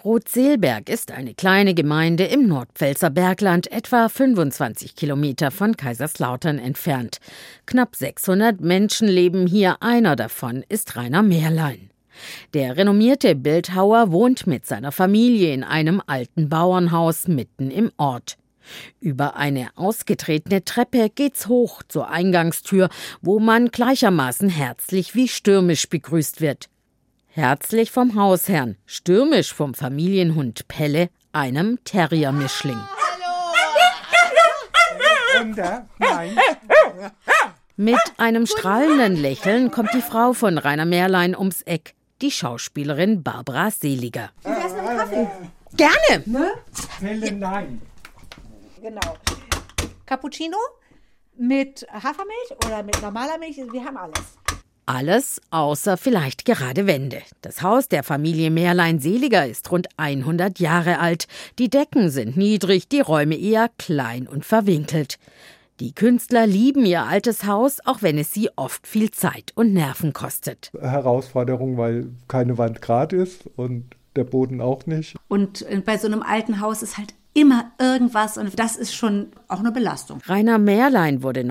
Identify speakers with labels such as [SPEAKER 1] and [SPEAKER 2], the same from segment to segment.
[SPEAKER 1] Rotseelberg ist eine kleine Gemeinde im Nordpfälzer Bergland, etwa 25 Kilometer von Kaiserslautern entfernt. Knapp 600 Menschen leben hier, einer davon ist Rainer Mehrlein. Der renommierte Bildhauer wohnt mit seiner Familie in einem alten Bauernhaus mitten im Ort. Über eine ausgetretene Treppe geht's hoch zur Eingangstür, wo man gleichermaßen herzlich wie stürmisch begrüßt wird. Herzlich vom Hausherrn, stürmisch vom Familienhund Pelle, einem Terrier-Mischling. Mit einem strahlenden Lächeln kommt die Frau von Rainer Mehrlein ums Eck, die Schauspielerin Barbara Seliger.
[SPEAKER 2] Wie wär's mit einem Kaffee?
[SPEAKER 1] Gerne!
[SPEAKER 2] Ne?
[SPEAKER 3] Pelle, nein.
[SPEAKER 2] Genau. Cappuccino mit Hafermilch oder mit normaler Milch, wir haben alles.
[SPEAKER 1] Alles außer vielleicht gerade Wände. Das Haus der Familie Mehrlein-Seliger ist rund 100 Jahre alt. Die Decken sind niedrig, die Räume eher klein und verwinkelt. Die Künstler lieben ihr altes Haus, auch wenn es sie oft viel Zeit und Nerven kostet.
[SPEAKER 3] Herausforderung, weil keine Wand gerade ist und der Boden auch nicht.
[SPEAKER 2] Und bei so einem alten Haus ist halt immer irgendwas und das ist schon auch eine Belastung.
[SPEAKER 1] Rainer Mehrlein wurde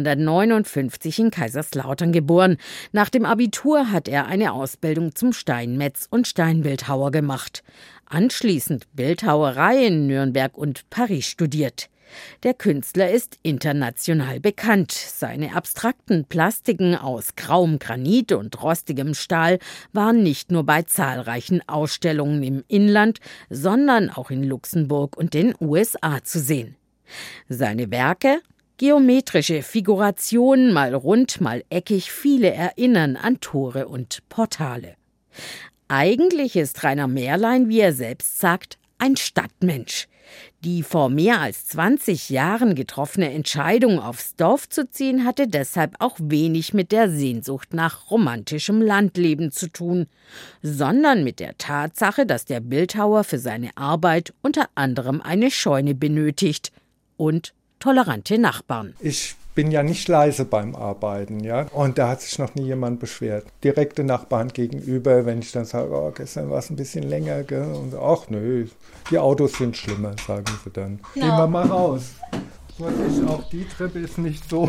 [SPEAKER 1] 1959 in Kaiserslautern geboren. Nach dem Abitur hat er eine Ausbildung zum Steinmetz und Steinbildhauer gemacht. Anschließend Bildhauerei in Nürnberg und Paris studiert. Der Künstler ist international bekannt. Seine abstrakten Plastiken aus grauem Granit und rostigem Stahl waren nicht nur bei zahlreichen Ausstellungen im Inland, sondern auch in Luxemburg und den USA zu sehen. Seine Werke? Geometrische Figurationen, mal rund, mal eckig, viele erinnern an Tore und Portale. Eigentlich ist Rainer Mehrlein, wie er selbst sagt, ein Stadtmensch. Die vor mehr als 20 Jahren getroffene Entscheidung, aufs Dorf zu ziehen, hatte deshalb auch wenig mit der Sehnsucht nach romantischem Landleben zu tun, sondern mit der Tatsache, dass der Bildhauer für seine Arbeit unter anderem eine Scheune benötigt und tolerante Nachbarn.
[SPEAKER 3] Ich bin ja nicht leise beim Arbeiten, ja. Und da hat sich noch nie jemand beschwert. Direkte Nachbarn gegenüber, wenn ich dann sage, oh, gestern war es ein bisschen länger, gell? Und ach nö, die Autos sind schlimmer, sagen sie dann. Gehen wir mal raus. Vorsicht, auch die Treppe ist nicht so.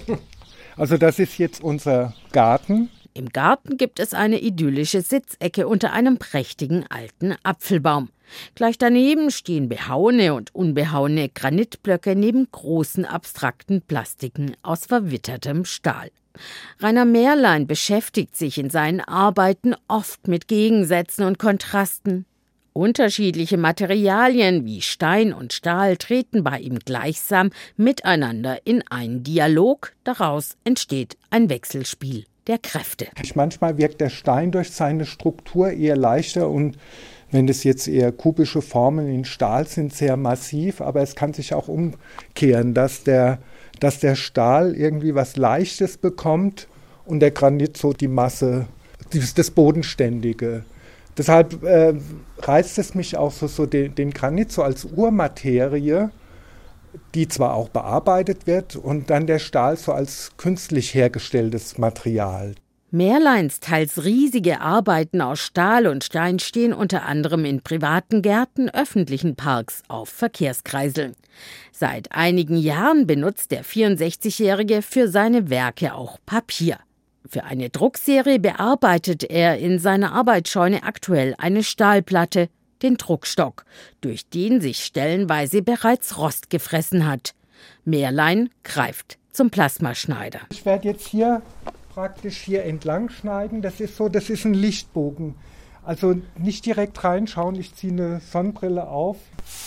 [SPEAKER 3] Also das ist jetzt unser Garten.
[SPEAKER 1] Im Garten gibt es eine idyllische Sitzecke unter einem prächtigen alten Apfelbaum. Gleich daneben stehen behauene und unbehauene Granitblöcke neben großen abstrakten Plastiken aus verwittertem Stahl. Rainer Mehrlein beschäftigt sich in seinen Arbeiten oft mit Gegensätzen und Kontrasten. Unterschiedliche Materialien wie Stein und Stahl treten bei ihm gleichsam miteinander in einen Dialog. Daraus entsteht ein Wechselspiel der Kräfte.
[SPEAKER 3] Manchmal wirkt der Stein durch seine Struktur eher leichter und wenn das jetzt eher kubische Formen in Stahl sind, sehr massiv, aber es kann sich auch umkehren, dass der Stahl irgendwie was Leichtes bekommt und der Granit so die Masse, das Bodenständige. Deshalb reizt es mich auch so den Granit so als Urmaterie, die zwar auch bearbeitet wird, und dann der Stahl so als künstlich hergestelltes Material.
[SPEAKER 1] Mehrleins teils riesige Arbeiten aus Stahl und Stein stehen unter anderem in privaten Gärten, öffentlichen Parks, auf Verkehrskreiseln. Seit einigen Jahren benutzt der 64-Jährige für seine Werke auch Papier. Für eine Druckserie bearbeitet er in seiner Arbeitsscheune aktuell eine Stahlplatte, den Druckstock, durch den sich stellenweise bereits Rost gefressen hat. Mehrlein greift zum Plasmaschneider.
[SPEAKER 3] Ich werde jetzt praktisch hier entlang schneiden. Das ist ein Lichtbogen. Also nicht direkt reinschauen, ich ziehe eine Sonnenbrille auf.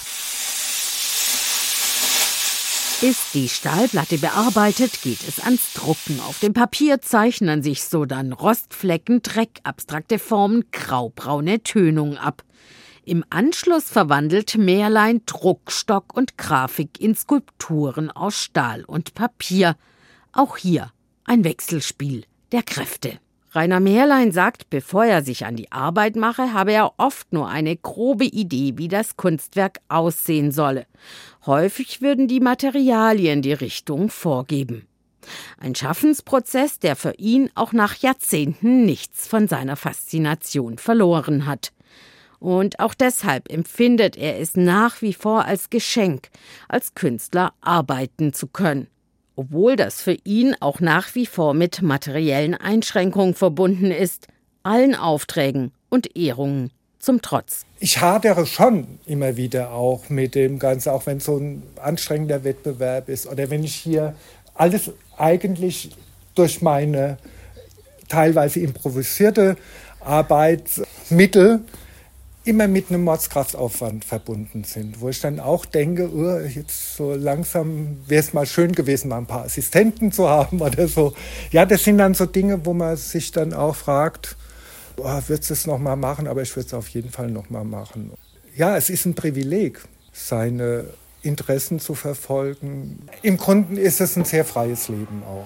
[SPEAKER 1] Ist die Stahlplatte bearbeitet, geht es ans Drucken. Auf dem Papier zeichnen sich so dann Rostflecken, Dreck, abstrakte Formen, graubraune Tönung ab. Im Anschluss verwandelt Mehrlein Druckstock und Grafik in Skulpturen aus Stahl und Papier. Auch hier ein Wechselspiel der Kräfte. Rainer Mehrlein sagt, bevor er sich an die Arbeit mache, habe er oft nur eine grobe Idee, wie das Kunstwerk aussehen solle. Häufig würden die Materialien die Richtung vorgeben. Ein Schaffensprozess, der für ihn auch nach Jahrzehnten nichts von seiner Faszination verloren hat. Und auch deshalb empfindet er es nach wie vor als Geschenk, als Künstler arbeiten zu können. Obwohl das für ihn auch nach wie vor mit materiellen Einschränkungen verbunden ist, allen Aufträgen und Ehrungen zum Trotz.
[SPEAKER 3] Ich hadere schon immer wieder auch mit dem Ganzen, auch wenn es so ein anstrengender Wettbewerb ist oder wenn ich hier alles eigentlich durch meine teilweise improvisierte Arbeitsmittel immer mit einem Mordskraftaufwand verbunden sind, wo ich dann auch denke, jetzt so langsam wäre es mal schön gewesen, mal ein paar Assistenten zu haben oder so. Ja, das sind dann so Dinge, wo man sich dann auch fragt, würdest du es nochmal machen? Aber ich würde es auf jeden Fall nochmal machen. Ja, es ist ein Privileg, seine Interessen zu verfolgen. Im Grunde ist es ein sehr freies Leben auch.